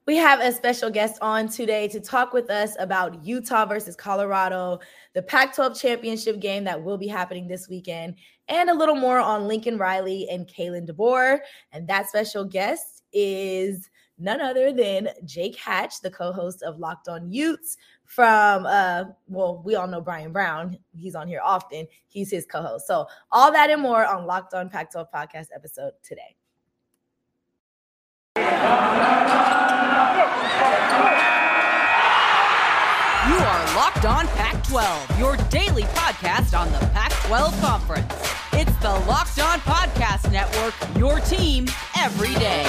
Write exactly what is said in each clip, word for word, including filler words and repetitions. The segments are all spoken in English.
We have a special guest on today to talk with us about Utah versus Colorado, the Pac twelve championship game that will be happening this weekend, and a little more on Lincoln Riley and Kalen DeBoer. And that special guest is none other than Jake Hatch, the co-host of Locked On Utes from, uh, well, we all know Brian Brown. He's on here often. He's his co-host. So all that and more on Locked On Pac twelve podcast episode today. You are Locked On Pac twelve, your daily podcast on the Pac twelve Conference. It's the Locked On Podcast Network, your team every day.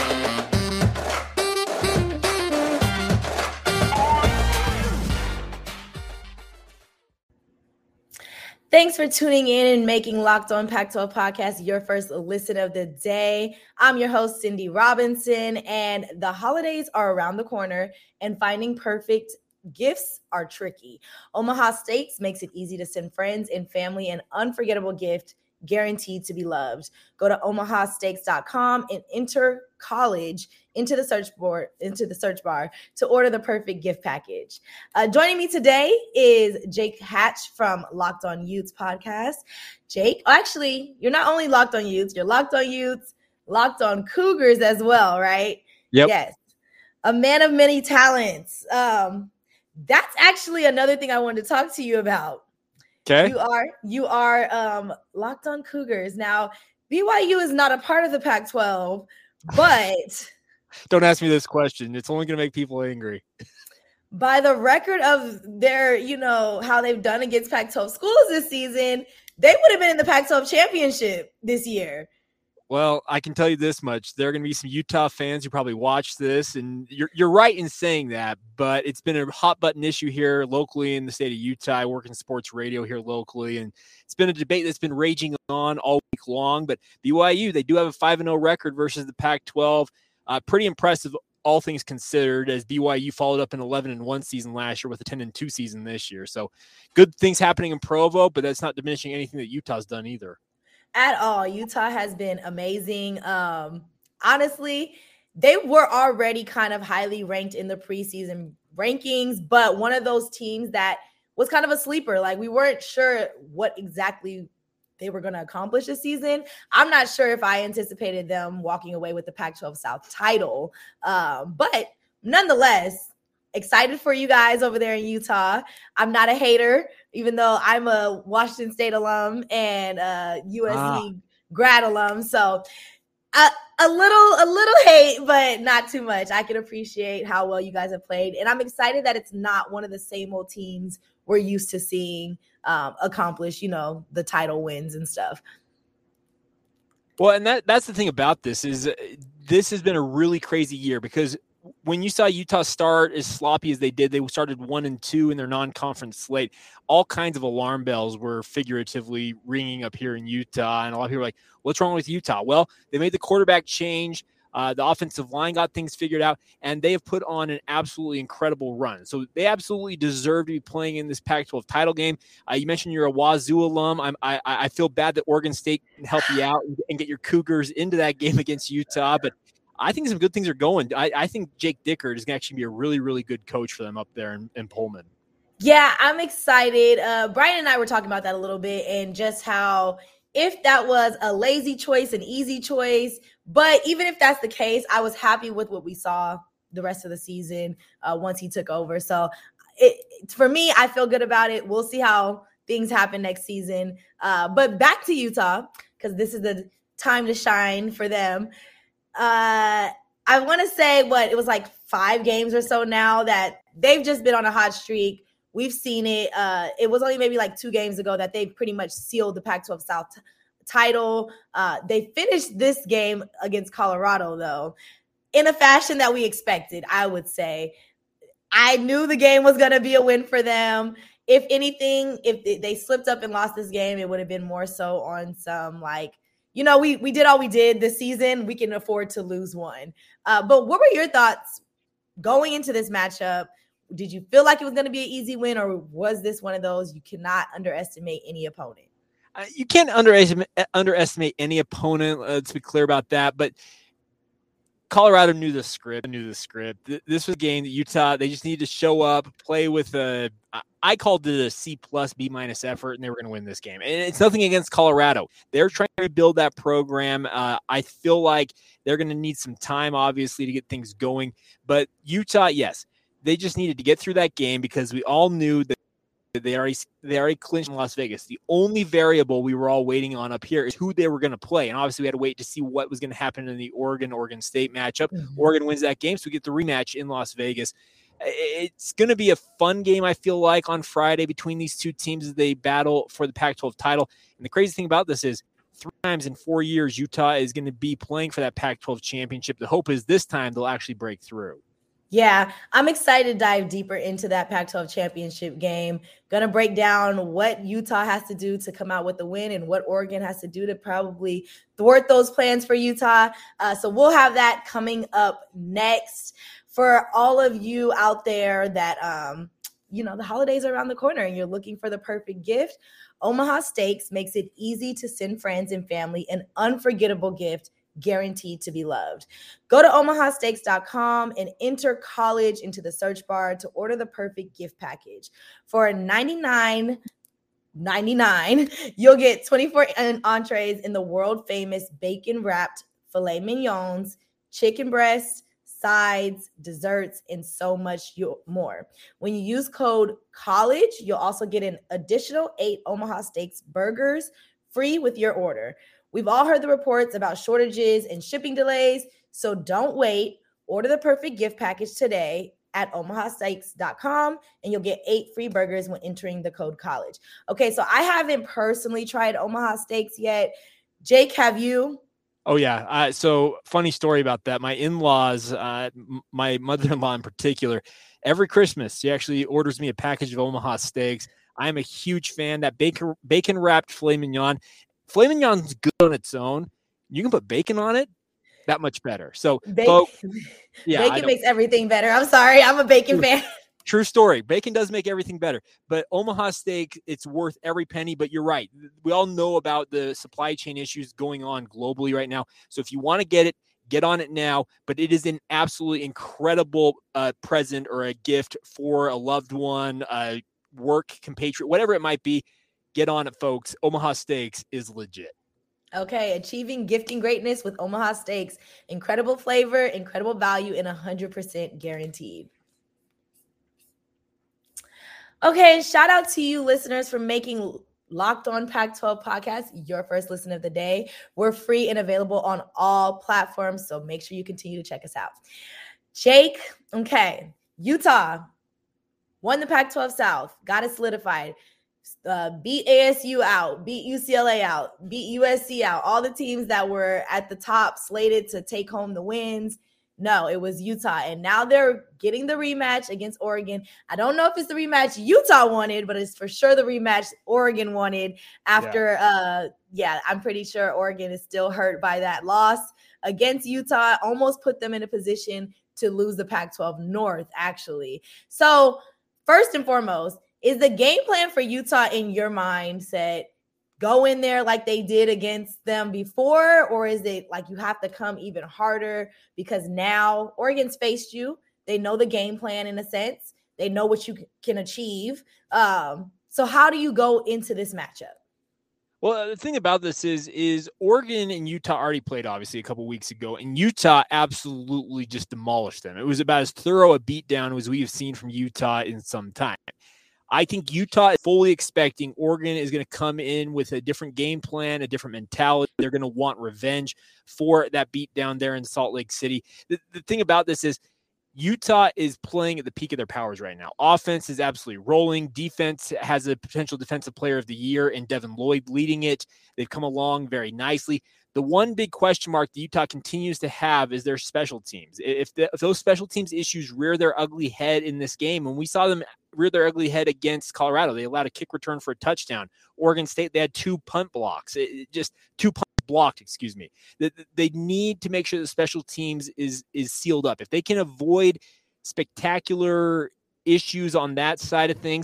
Thanks for tuning in and making Locked On Pac twelve Podcast your first listen of the day. I'm your host, Cindy Robinson, and the holidays are around the corner, and finding perfect gifts are tricky. Omaha Steaks makes it easy to send friends and family an unforgettable gift guaranteed to be loved. Go to omaha steaks dot com and enter college into the search board, into the search bar to order the perfect gift package. Uh, joining me today is Jake Hatch from Locked On Utes podcast. Jake, actually, you're not only Locked On Utes, you're Locked On Utes, Locked On Cougars as well, right? Yep. Yes. A man of many talents. Um, that's actually another thing I wanted to talk to you about. Okay. You are you are um, Locked On Cougars. Now, B Y U is not a part of the Pac twelve, but don't ask me this question. It's only going to make people angry. By the record of their, you know, how they've done against Pac twelve schools this season, they would have been in the Pac twelve championship this year. Well, I can tell you this much. There are going to be some Utah fans who probably watch this, and you're you're right in saying that, but it's been a hot button issue here locally in the state of Utah. I work in sports radio here locally, and it's been a debate that's been raging on all week long. But B Y U, they do have a five and oh record versus the Pac twelve. Uh, pretty impressive, all things considered, as B Y U followed up an eleven and one season last year with a ten and two season this year. So good things happening in Provo, but that's not diminishing anything that Utah's done either. At all. Utah has been amazing. Um, honestly, they were already kind of highly ranked in the preseason rankings, but one of those teams that was kind of a sleeper. Like, we weren't sure what exactly they were going to accomplish this season. I'm not sure if I anticipated them walking away with the Pac twelve South title, um, but nonetheless, excited for you guys over there in Utah. I'm not a hater, even though I'm a Washington State alum and a U S C ah. grad alum. So a, a little, a little hate, but not too much. I can appreciate how well you guys have played. And I'm excited that it's not one of the same old teams we're used to seeing um, accomplish, you know, the title wins and stuff. Well, and that that's the thing about this is uh, this has been a really crazy year, because when you saw Utah start as sloppy as they did, they started one and two in their non-conference slate. All kinds of alarm bells were figuratively ringing up here in Utah. And a lot of people were like, what's wrong with Utah? Well, they made the quarterback change. Uh, the offensive line got things figured out, and they have put on an absolutely incredible run. So they absolutely deserve to be playing in this Pac twelve title game. Uh, you mentioned you're a Wazoo alum. I'm, I, I feel bad that Oregon State can help you out and get your Cougars into that game against Utah, but I think some good things are going. I, I think Jake Dickert is going to actually be a really, really good coach for them up there in, in Pullman. Yeah, I'm excited. Uh, Brian and I were talking about that a little bit, and just how if that was a lazy choice, an easy choice, but even if that's the case, I was happy with what we saw the rest of the season uh, once he took over. So it, for me, I feel good about it. We'll see how things happen next season. Uh, but back to Utah, because this is the time to shine for them. Uh, I want to say what it was like five games or so now that they've just been on a hot streak. We've seen it. Uh, it was only maybe like two games ago that they pretty much sealed the Pac twelve South t- title. Uh, they finished this game against Colorado, though, in a fashion that we expected, I would say. I knew the game was going to be a win for them. If anything, if they slipped up and lost this game, it would have been more so on some like, you know, we we did all we did this season. We can afford to lose one. Uh, but what were your thoughts going into this matchup? Did you feel like it was going to be an easy win, or was this one of those you cannot underestimate any opponent? Uh, you can't underestimate underestimate any opponent. Uh, let's be clear about that. But Colorado knew the script, knew the script. This was a game that Utah, they just needed to show up, play with a, I called it a C plus, B minus effort, and they were going to win this game. And it's nothing against Colorado. They're trying to build that program. Uh, I feel like they're going to need some time, obviously, to get things going. But Utah, yes, they just needed to get through that game because we all knew that They already they already clinched in Las Vegas. The only variable we were all waiting on up here is who they were going to play. And obviously we had to wait to see what was going to happen in the Oregon-Oregon State matchup. Mm-hmm. Oregon wins that game, so we get the rematch in Las Vegas. It's going to be a fun game, I feel like, on Friday between these two teams as they battle for the Pac twelve title. And the crazy thing about this is three times in four years, Utah is going to be playing for that Pac twelve championship. The hope is this time they'll actually break through. Yeah, I'm excited to dive deeper into that Pac twelve championship game. Going to break down what Utah has to do to come out with the win and what Oregon has to do to probably thwart those plans for Utah. Uh, so we'll have that coming up next. For all of you out there that, um, you know, the holidays are around the corner and you're looking for the perfect gift, Omaha Steaks makes it easy to send friends and family an unforgettable gift guaranteed to be loved. Go to omaha steaks dot com and enter college into the search bar to order the perfect gift package. For ninety-nine ninety-nine, you'll get twenty-four entrees in the world famous bacon wrapped filet mignons, chicken breast, sides, desserts, and so much more. When you use code COLLEGE, you'll also get an additional eight Omaha Steaks burgers free with your order. We've all heard the reports about shortages and shipping delays, so don't wait. Order the perfect gift package today at omaha steaks dot com, and you'll get eight free burgers when entering the code COLLEGE. Okay, so I haven't personally tried Omaha Steaks yet. Jake, have you? Oh, yeah. Uh, so funny story about that. My in-laws, uh, m- my mother-in-law in particular, every Christmas, she actually orders me a package of Omaha Steaks. I'm a huge fan. That bacon, bacon-wrapped filet mignon, filet mignon's good on its own. You can put bacon on it, that much better. So bacon, folks, yeah, bacon makes everything better. I'm sorry, I'm a bacon true, fan. True story. Bacon does make everything better. But Omaha Steak, it's worth every penny. But you're right. We all know about the supply chain issues going on globally right now. So if you want to get it, get on it now. But it is an absolutely incredible uh, present or a gift for a loved one, a work compatriot, whatever it might be. Get on it, folks. Omaha Steaks is legit. Okay, achieving gifting greatness with Omaha Steaks. Incredible flavor, incredible value, and one hundred percent guaranteed. Okay, shout out to you listeners for making Locked On Pac twelve podcast your first listen of the day. We're free and available on all platforms, so make sure you continue to check us out. Jake, okay, Utah won the Pac twelve South, got it solidified. Uh, beat A S U out, beat U C L A out, beat U S C out, all the teams that were at the top slated to take home the wins. No, it was Utah, and now they're getting the rematch against Oregon. I don't know if it's the rematch Utah wanted, but it's for sure the rematch Oregon wanted after, yeah, uh, yeah I'm pretty sure Oregon is still hurt by that loss against Utah, almost put them in a position to lose the Pac twelve North, actually. So first and foremost, is the game plan for Utah in your mindset go in there like they did against them before, or is it like you have to come even harder because now Oregon's faced you? They know the game plan in a sense. They know what you can achieve. Um, so how do you go into this matchup? Well, the thing about this is, is Oregon and Utah already played, obviously, a couple weeks ago, and Utah absolutely just demolished them. It was about as thorough a beatdown as we have seen from Utah in some time. I think Utah is fully expecting Oregon is going to come in with a different game plan, a different mentality. They're going to want revenge for that beatdown there in Salt Lake City. The, the thing about this is Utah is playing at the peak of their powers right now. Offense is absolutely rolling. Defense has a potential defensive player of the year in Devin Lloyd leading it. They've come along very nicely. The one big question mark that Utah continues to have is their special teams. If, the, if those special teams issues rear their ugly head in this game, and we saw them rear their ugly head against Colorado, they allowed a kick return for a touchdown. Oregon State, they had two punt blocks, it, it just two punts blocked, excuse me. They, they need to make sure the special teams is is sealed up. If they can avoid spectacular issues on that side of things,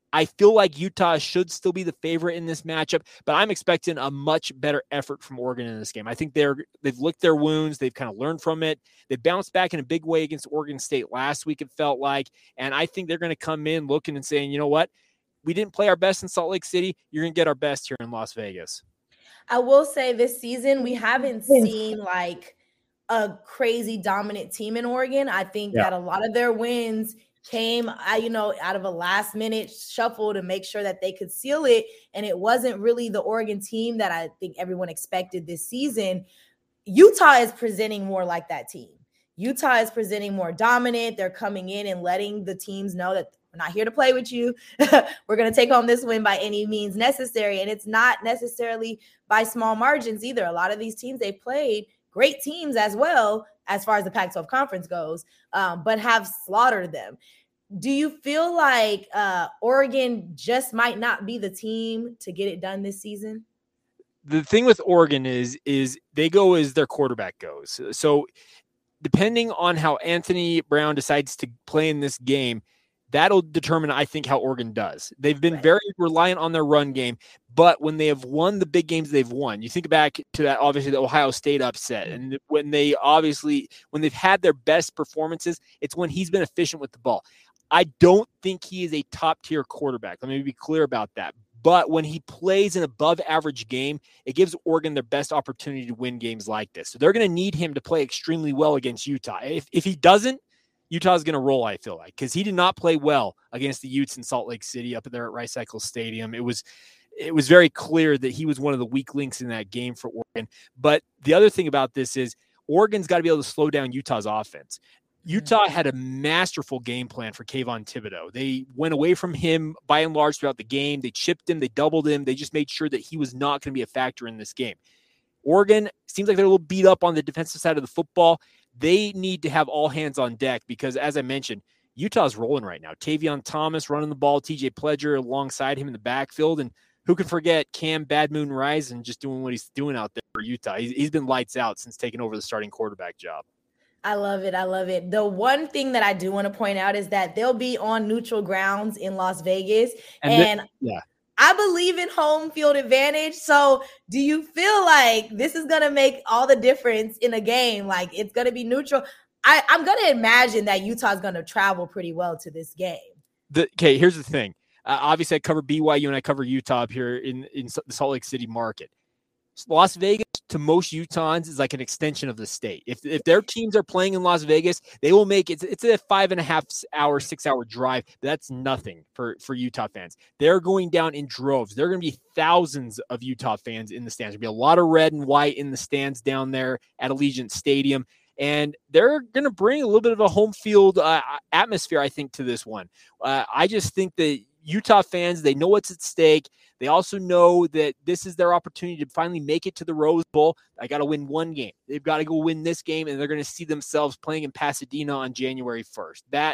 I feel like Utah should still be the favorite in this matchup, but I'm expecting a much better effort from Oregon in this game. I think they're, they've licked their wounds. They've kind of learned from it. They bounced back in a big way against Oregon State last week, it felt like, and I think they're going to come in looking and saying, you know what, we didn't play our best in Salt Lake City. You're going to get our best here in Las Vegas. I will say this season, we haven't seen like a crazy dominant team in Oregon. I think yeah. that a lot of their wins came, uh, you know, out of a last minute shuffle to make sure that they could seal it. And it wasn't really the Oregon team that I think everyone expected this season. Utah is presenting more like that team. Utah is presenting more dominant. They're coming in and letting the teams know that we're not here to play with you. We're going to take home this win by any means necessary. And it's not necessarily by small margins either. A lot of these teams, they played great teams as well, as far as the Pac twelve conference goes, um, but have slaughtered them. Do you feel like uh, Oregon just might not be the team to get it done this season? The thing with Oregon is, is they go as their quarterback goes. So depending on how Anthony Brown decides to play in this game, that'll determine, I think, how Oregon does. They've been right. very reliant on their run game, but when they have won the big games they've won, you think back to that, obviously, the Ohio State upset, and when they obviously, when they've had their best performances, it's when he's been efficient with the ball. I don't think he is a top-tier quarterback. Let me be clear about that. But when he plays an above-average game, it gives Oregon their best opportunity to win games like this. So they're going to need him to play extremely well against Utah. If if he doesn't, Utah's going to roll, I feel like, because he did not play well against the Utes in Salt Lake City up there at Rice Cycle Stadium. It was it was very clear that he was one of the weak links in that game for Oregon. But the other thing about this is Oregon's got to be able to slow down Utah's offense. Utah had a masterful game plan for Kayvon Thibodeau. They went away from him by and large throughout the game. They chipped him. They doubled him. They just made sure that he was not going to be a factor in this game. Oregon seems like they're a little beat up on the defensive side of the football. They need to have all hands on deck because, as I mentioned, Utah's rolling right now. Tavion Thomas running the ball, T J Pledger alongside him in the backfield, and who can forget Cam Bad Moon Rising just doing what he's doing out there for Utah. He's, he's been lights out since taking over the starting quarterback job. I love it. I love it. The one thing that I do want to point out is that they'll be on neutral grounds in Las Vegas, and, and the, yeah. I believe in home field advantage. So do you feel like this is going to make all the difference in a game? Like it's going to be neutral. I, I'm going to imagine that Utah is going to travel pretty well to this game. The, okay, here's the thing. Uh, obviously, I cover B Y U and I cover Utah up here in, in the Salt Lake City market. Las Vegas to most Utahns is like an extension of the state. If if their teams are playing in Las Vegas, they will make it. It's a five and a half hour, six hour drive. But that's nothing for, for Utah fans. They're going down in droves. There are going to be thousands of Utah fans in the stands. There'll be a lot of red and white in the stands down there at Allegiant Stadium. And they're going to bring a little bit of a home field uh, atmosphere, I think, to this one. Uh, I just think that Utah fans, they know what's at stake. They also know that this is their opportunity to finally make it to the Rose Bowl. I got to win one game. They've got to go win this game, and they're going to see themselves playing in Pasadena on January first. That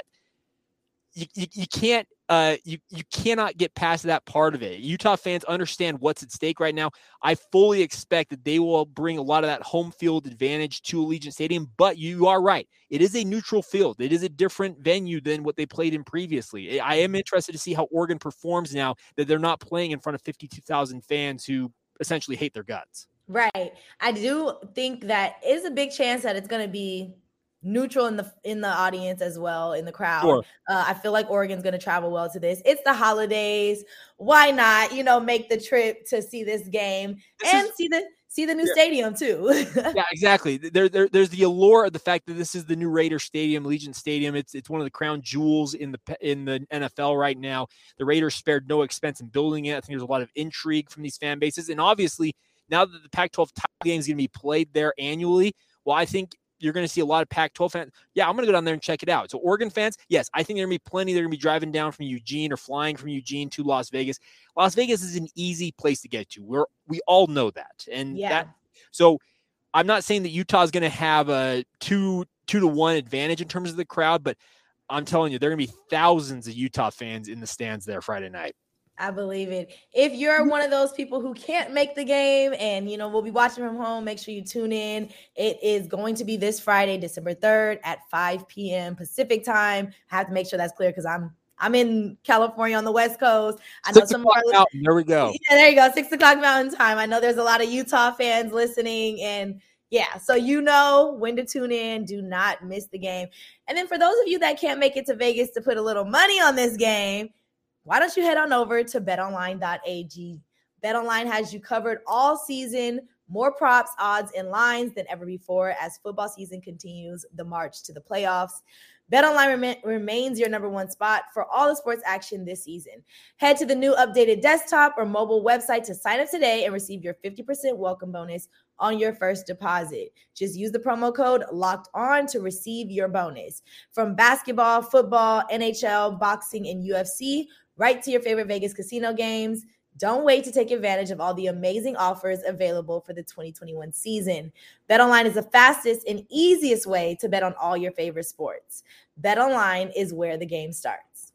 you, you, you can't uh, you you cannot get past that part of it. Utah fans understand what's at stake right now. I fully expect that they will bring a lot of that home field advantage to Allegiant Stadium. But you are right; it is a neutral field. It is a different venue than what they played in previously. I am interested to see how Oregon performs now that they're not playing in front of fifty-two thousand fans who essentially hate their guts. Right. I do think that is a big chance that it's going to be neutral in the in the audience as well, in the crowd. Sure. Uh, I feel like Oregon's going to travel well to this. It's the holidays. Why not, you know, make the trip to see this game this and is, see the see the new yeah. stadium too. Yeah, exactly. There, there, there's the allure of the fact that this is the new Raider Stadium, Allegiant Stadium. It's it's one of the crown jewels in the in the N F L right now. The Raiders spared no expense in building it. I think there's a lot of intrigue from these fan bases, and obviously now that the Pac twelve title game is going to be played there annually, well, I think you're going to see a lot of Pac twelve fans. Yeah, I'm going to go down there and check it out. So Oregon fans, yes, I think there are going to be plenty. They're going to be driving down from Eugene or flying from Eugene to Las Vegas. Las Vegas is an easy place to get to. We're, we all know that. And yeah. that, so I'm not saying that Utah is going to have a two, two to one advantage in terms of the crowd, but I'm telling you, there are going to be thousands of Utah fans in the stands there Friday night. I believe it. If you're one of those people who can't make the game and, you know, we'll be watching from home, make sure you tune in. It is going to be this Friday, December third at five p.m. Pacific time. I have to make sure that's clear because I'm I'm in California on the West Coast. I Six know some of our mountain, there we go. Yeah, there you go. Six o'clock Mountain Time. I know there's a lot of Utah fans listening, and yeah, so you know when to tune in. Do not miss the game. And then for those of you that can't make it to Vegas to put a little money on this game, why don't you head on over to bet online dot a g? BetOnline has you covered all season. More props, odds, and lines than ever before as football season continues the march to the playoffs. BetOnline rem- remains your number one spot for all the sports action this season. Head to the new updated desktop or mobile website to sign up today and receive your fifty percent welcome bonus on your first deposit. Just use the promo code Locked On to receive your bonus. From basketball, football, N H L, boxing, and U F C, right to your favorite Vegas casino games. Don't wait to take advantage of all the amazing offers available for the twenty twenty-one season. BetOnline is the fastest and easiest way to bet on all your favorite sports. BetOnline is where the game starts.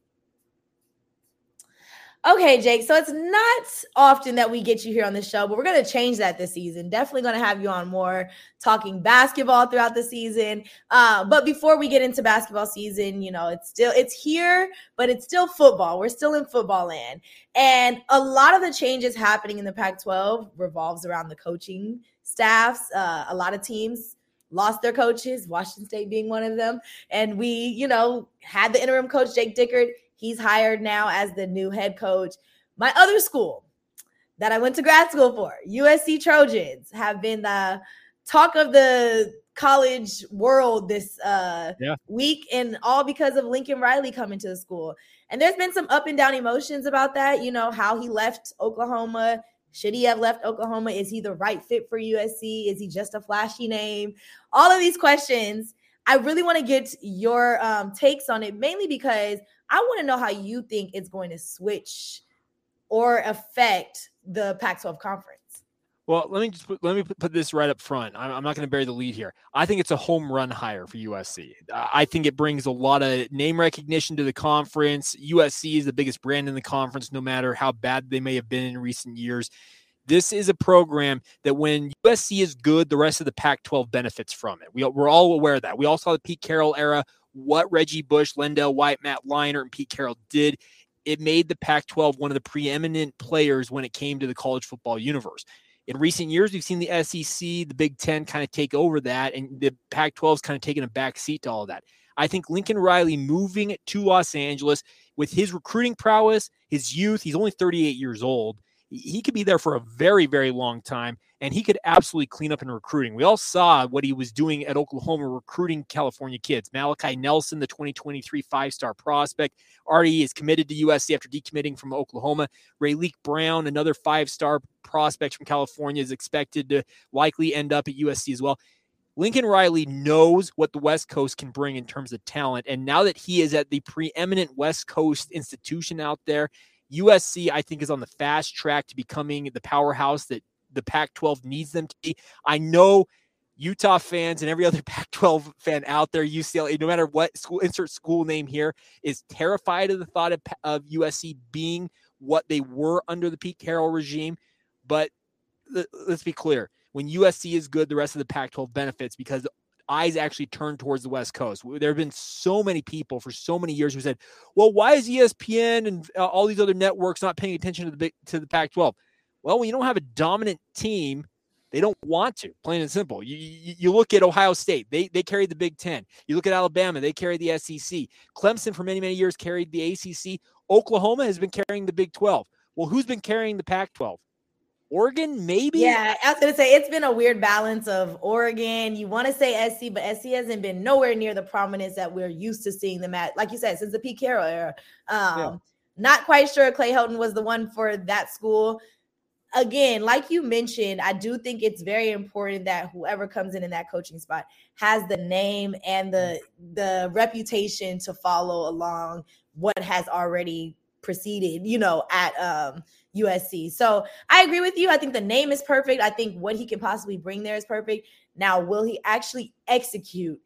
Okay, Jake, so it's not often that we get you here on the show, but we're going to change that this season. Definitely going to have you on more talking basketball throughout the season. Uh, but before we get into basketball season, you know, it's still, it's here, but it's still football. We're still in football land. And a lot of the changes happening in the Pac twelve revolves around the coaching staffs. Uh, a lot of teams lost their coaches, Washington State being one of them. And we, you know, had the interim coach, Jake Dickert. He's hired now as the new head coach. My other school that I went to grad school for, U S C Trojans, have been the talk of the college world this uh, yeah. week, and all because of Lincoln Riley coming to the school. And there's been some up and down emotions about that, you know, how he left Oklahoma. Should he have left Oklahoma? Is he the right fit for U S C? Is he just a flashy name? All of these questions. I really want to get your um, takes on it, mainly because I want to know how you think it's going to switch or affect the Pac twelve conference. Well, let me just put, let me put this right up front. I'm, I'm not going to bury the lead here. I think it's a home run hire for U S C. I think it brings a lot of name recognition to the conference. U S C is the biggest brand in the conference, no matter how bad they may have been in recent years. This is a program that when U S C is good, the rest of the Pac twelve benefits from it. We, we're all aware of that. We all saw the Pete Carroll era, what Reggie Bush, Lendell White, Matt Leinart, and Pete Carroll did. It made the Pac twelve one of the preeminent players when it came to the college football universe. In recent years, we've seen the S E C, the Big Ten kind of take over that, and the Pac twelve is kind of taking a back seat to all of that. I think Lincoln Riley moving to Los Angeles with his recruiting prowess, his youth, he's only thirty-eight years old. He could be there for a very, very long time, and he could absolutely clean up in recruiting. We all saw what he was doing at Oklahoma recruiting California kids. Malachi Nelson, the twenty twenty-three five-star prospect, already is committed to U S C after decommitting from Oklahoma. Rayleigh Brown, another five-star prospect from California, is expected to likely end up at U S C as well. Lincoln Riley knows what the West Coast can bring in terms of talent, and now that he is at the preeminent West Coast institution out there, U S C, I think, is on the fast track to becoming the powerhouse that the Pac twelve needs them to be. I know Utah fans and every other Pac twelve fan out there, U C L A, no matter what school, insert school name here, is terrified of the thought of, of U S C being what they were under the Pete Carroll regime. But let's be clear. When U S C is good, the rest of the Pac twelve benefits because eyes actually turn towards the West Coast. There have been so many people for so many years who said, well, why is E S P N and uh, all these other networks not paying attention to the big, to the Pac twelve? Well, when you don't have a dominant team, they don't want to, plain and simple. You, you, you look at Ohio State, they they carried the Big Ten. You look at Alabama, they carried the S E C. Clemson for many, many years carried the A C C. Oklahoma has been carrying the Big twelve. Well, who's been carrying the Pac twelve? Oregon, maybe? Yeah, I was going to say it's been a weird balance of Oregon. You want to say S C, but S C hasn't been nowhere near the prominence that we're used to seeing them at, like you said, since the Pete Carroll era. Um, yeah. Not quite sure Clay Helton was the one for that school. Again, like you mentioned, I do think it's very important that whoever comes in in that coaching spot has the name and the the reputation to follow along what has already preceded, you know, at um, U S C. So I agree with you. I think the name is perfect. I think what he can possibly bring there is perfect. Now, will he actually execute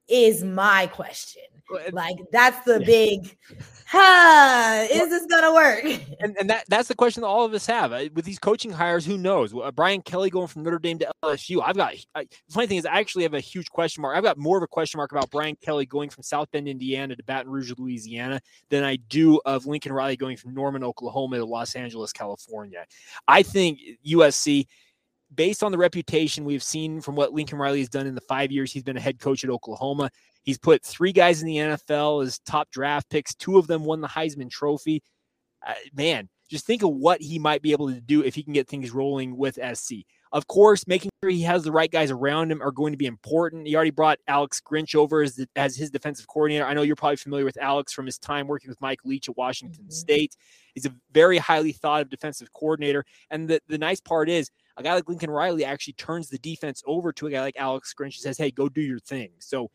is my question. Like, that's the yeah. big, huh, is this going to work? And, and that that's the question that all of us have. With these coaching hires, who knows? Brian Kelly going from Notre Dame to L S U. I've got, I, the funny thing is, I actually have a huge question mark. I've got more of a question mark about Brian Kelly going from South Bend, Indiana to Baton Rouge, Louisiana, than I do of Lincoln Riley going from Norman, Oklahoma to Los Angeles, California. I think U S C, based on the reputation we've seen from what Lincoln Riley has done in the five years he's been a head coach at Oklahoma, he's put three guys in the N F L as top draft picks. Two of them won the Heisman Trophy. Uh, man, just think of what he might be able to do if he can get things rolling with S C. Of course, making sure he has the right guys around him are going to be important. He already brought Alex Grinch over as, the, as his defensive coordinator. I know you're probably familiar with Alex from his time working with Mike Leach at Washington mm-hmm. State. He's a very highly thought of defensive coordinator. And the, the nice part is a guy like Lincoln Riley actually turns the defense over to a guy like Alex Grinch and says, hey, go do your thing. So,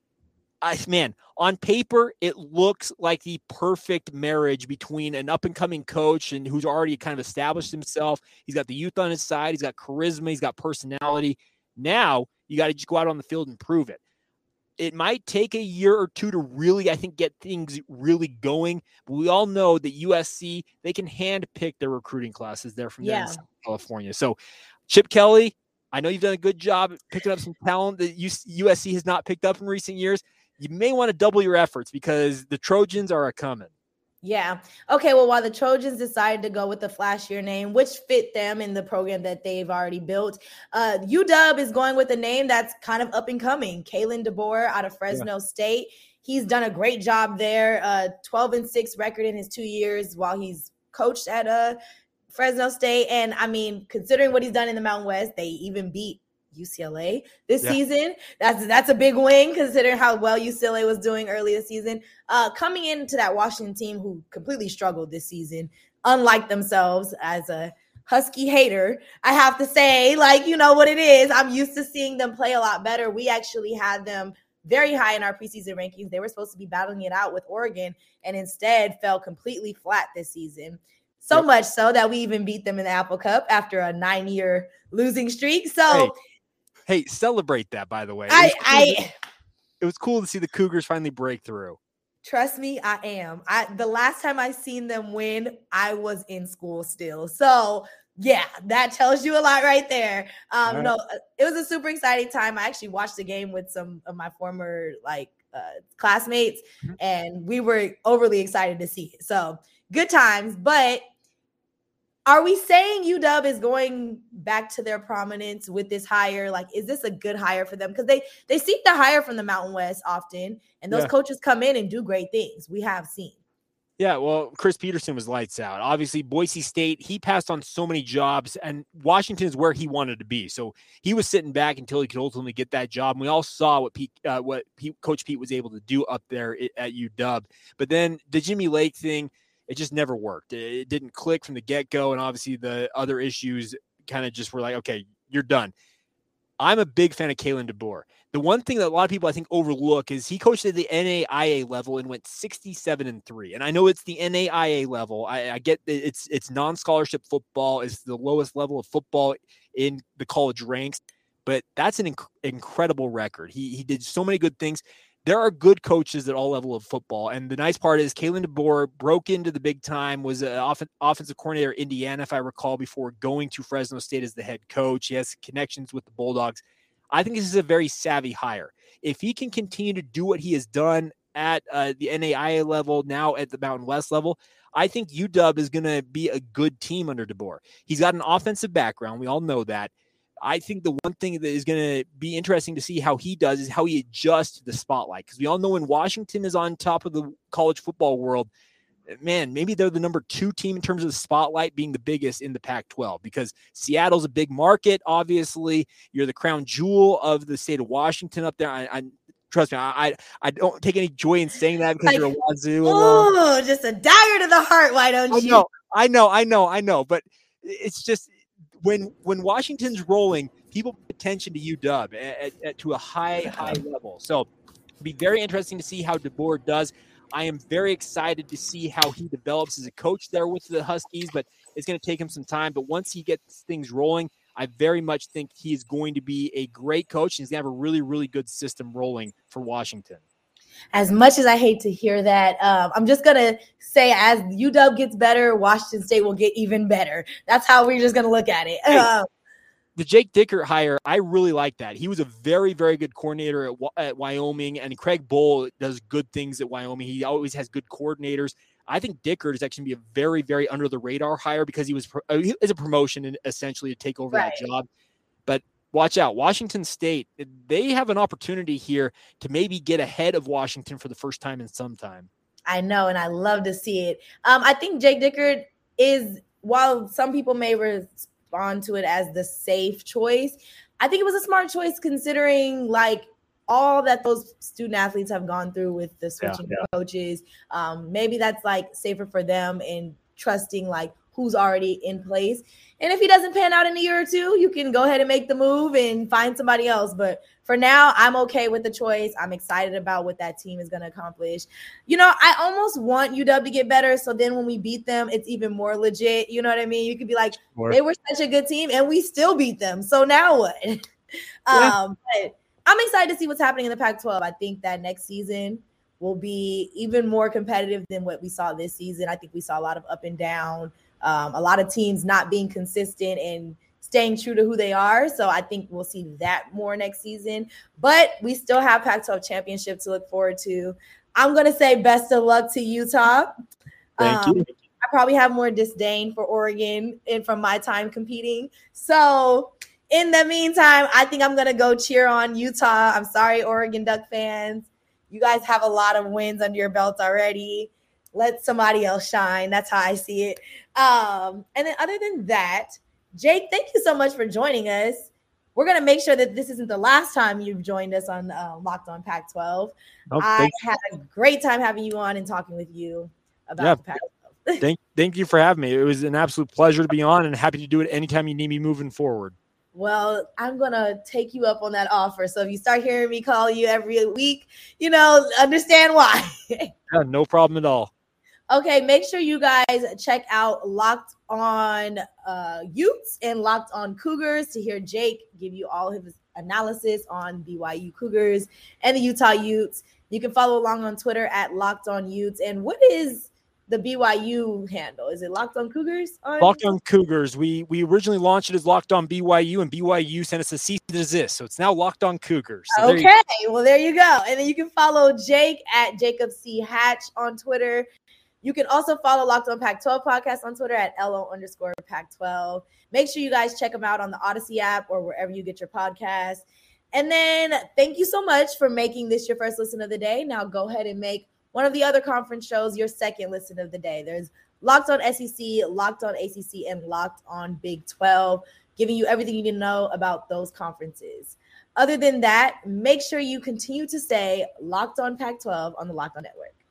I, man, on paper, it looks like the perfect marriage between an up-and-coming coach and who's already kind of established himself. He's got the youth on his side. He's got charisma. He's got personality. Now, you got to just go out on the field and prove it. It might take a year or two to really, I think, get things really going. But we all know that U S C, they can hand-pick their recruiting classes there from yeah. there in California. So, Chip Kelly, I know you've done a good job at picking up some talent that U S C has not picked up in recent years. You may want to double your efforts because the Trojans are a coming. Yeah. Okay. Well, while the Trojans decided to go with the flashier name, which fit them in the program that they've already built, uh, U W is going with a name that's kind of up and coming. Kalen DeBoer out of Fresno yeah. State. He's done a great job there. Uh, twelve and six record in his two years while he's coached at uh, Fresno State. And I mean, considering what he's done in the Mountain West, they even beat U C L A this yeah. season. That's that's a big win considering how well U C L A was doing early this season. Uh, coming into that Washington team who completely struggled this season, unlike themselves. As a Husky hater, I have to say, like, you know what it is. I'm used to seeing them play a lot better. We actually had them very high in our preseason rankings. They were supposed to be battling it out with Oregon and instead fell completely flat this season. So yep. much so that we even beat them in the Apple Cup after a nine-year losing streak. So. Hey. Hey, celebrate that, by the way. It I, was cool I, to, it was cool to see the Cougars finally break through. Trust me, I am. I the last time I seen them win, I was in school still. So yeah, that tells you a lot right there. Um, right. No, it was a super exciting time. I actually watched the game with some of my former like uh, classmates, mm-hmm. and we were overly excited to see it. So good times, but. Are we saying U W is going back to their prominence with this hire? Like, is this a good hire for them? Because they they seek the hire from the Mountain West often, and those yeah. coaches come in and do great things. We have seen. Yeah, well, Chris Peterson was lights out. Obviously, Boise State, he passed on so many jobs, and Washington is where he wanted to be. So he was sitting back until he could ultimately get that job. And we all saw what Pete, uh, what Pete, Coach Pete was able to do up there at U W. But then the Jimmy Lake thing, it just never worked. It didn't click from the get-go, and obviously the other issues kind of just were like, okay, you're done. I'm a big fan of Kalen DeBoer. The one thing that a lot of people I think overlook is he coached at the N A I A level and went sixty-seven and three. And I know it's the N A I A level. I, I get that it's it's non-scholarship football. It's the lowest level of football in the college ranks, but that's an inc- incredible record. He he did so many good things. There are good coaches at all levels of football. And the nice part is Kalen DeBoer broke into the big time, was an off- offensive coordinator at Indiana, if I recall, before going to Fresno State as the head coach. He has connections with the Bulldogs. I think this is a very savvy hire. If he can continue to do what he has done at uh, the N A I A level, now at the Mountain West level, I think U W is going to be a good team under DeBoer. He's got an offensive background. We all know that. I think the one thing that is going to be interesting to see how he does is how he adjusts to the spotlight. Because we all know when Washington is on top of the college football world, man, maybe they're the number two team in terms of the spotlight being the biggest in the Pac twelve, because Seattle's a big market. Obviously, you're the crown jewel of the state of Washington up there. I, I trust me, I I don't take any joy in saying that because like, you're a Wazoo. Oh, just a dagger to the heart. Why don't I you? Know, I know, I know, I know. But it's just when when Washington's rolling, people pay attention to U W at, at, at, to a high, high level. So it'll be very interesting to see how DeBoer does. I am very excited to see how he develops as a coach there with the Huskies, but it's going to take him some time. But once he gets things rolling, I very much think he is going to be a great coach, and he's going to have a really, really good system rolling for Washington. As much as I hate to hear that, um, I'm just going to say as U W gets better, Washington State will get even better. That's how we're just going to look at it. Hey, uh, the Jake Dickert hire, I really like that. He was a very, very good coordinator at, at Wyoming, and Craig Bohl does good things at Wyoming. He always has good coordinators. I think Dickert is actually going to be a very, very under-the-radar hire because he was is a promotion essentially to take over right. that job. But watch out. Washington State, they have an opportunity here to maybe get ahead of Washington for the first time in some time. I know, and I love to see it. Um, I think Jake Dickert is, while some people may respond to it as the safe choice, I think it was a smart choice considering, like, all that those student athletes have gone through with the switching yeah, yeah. coaches. Um, maybe that's like safer for them in trusting like who's already in place. And if he doesn't pan out in a year or two, you can go ahead and make the move and find somebody else. But for now, I'm okay with the choice. I'm excited about what that team is going to accomplish. You know, I almost want U W to get better. So then when we beat them, it's even more legit. You know what I mean? You could be like, More. they were such a good team and we still beat them. So now what? Yeah. um, but I'm excited to see what's happening in the Pac twelve. I think that next season will be even more competitive than what we saw this season. I think we saw a lot of up and down, um, a lot of teams not being consistent and staying true to who they are. So I think we'll see that more next season. But we still have Pac twelve championship to look forward to. I'm going to say best of luck to Utah. Thank um, you. I probably have more disdain for Oregon and from my time competing. So in the meantime, I think I'm going to go cheer on Utah. I'm sorry, Oregon Duck fans. You guys have a lot of wins under your belts already. Let somebody else shine. That's how I see it. Um, and then other than that, Jake, thank you so much for joining us. We're going to make sure that this isn't the last time you've joined us on uh, Locked On Pac twelve. Oh, I had a great time having you on and talking with you about yeah. the Pac twelve. thank, thank you for having me. It was an absolute pleasure to be on and happy to do it anytime you need me moving forward. Well, I'm going to take you up on that offer. So if you start hearing me call you every week, you know, understand why. Yeah, no problem at all. Okay, make sure you guys check out Locked On uh, Utes and Locked On Cougars to hear Jake give you all his analysis on B Y U Cougars and the Utah Utes. You can follow along on Twitter at Locked On Utes. And what is the B Y U handle? Is it Locked On Cougars? On- Locked On Cougars. We we originally launched it as Locked On B Y U, and B Y U sent us a cease and desist. So it's now Locked On Cougars. So okay, there you- well, there you go. And then you can follow Jake at Jacob C. Hatch on Twitter. You can also follow Locked On Pac twelve podcast on Twitter at L O underscore Pac twelve. Make sure you guys check them out on the Odyssey app or wherever you get your podcasts. And then thank you so much for making this your first listen of the day. Now go ahead and make one of the other conference shows your second listen of the day. There's Locked On S E C, Locked On A C C, and Locked On Big twelve, giving you everything you need to know about those conferences. Other than that, make sure you continue to stay Locked On Pac twelve on the Locked On Network.